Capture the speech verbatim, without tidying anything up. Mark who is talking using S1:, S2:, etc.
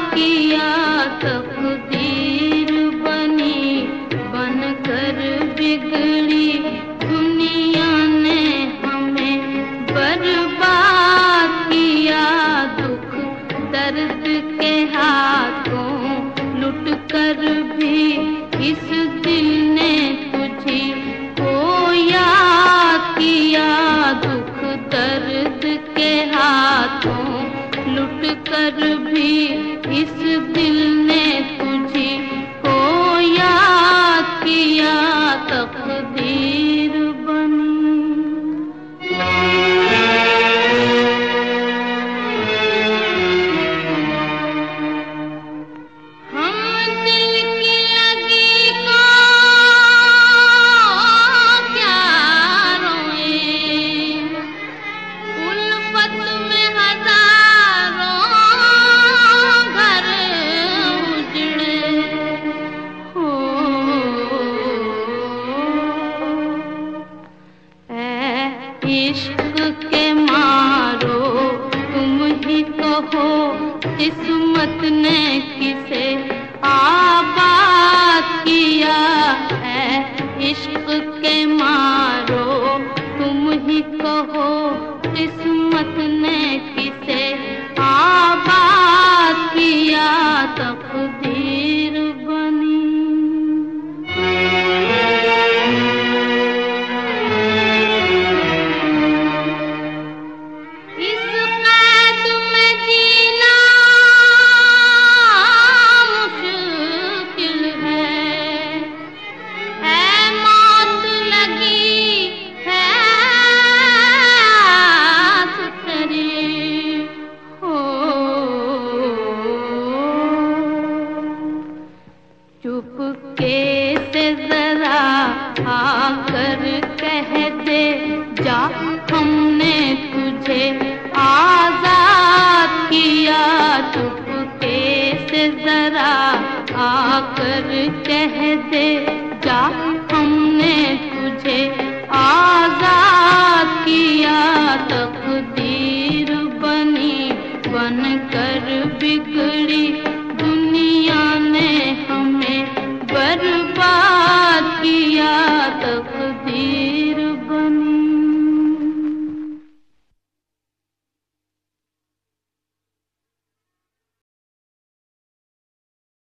S1: किया तकदीर बनी बनकर बिगड़ी दुनिया ने हमें बर्बाद किया। दुख दर्द के हाथों लुट कर भी इस दिल ने तुझी को याद किया। दुख दर्द के हाथों लुट कर भी इस दिल ने तुझी को याद किया तकदीर बनी। इश्क के मारो तुम ही कहो किस्मत ने किसे आबाद किया है। इश्क के मारो तुम ही कहो किस्मत ने किसे आबाद किया तकदीर बनी। चुपके से जरा आकर कह दे जा हमने तुझे आजाद किया। चुपके से जरा आकर कह दे जा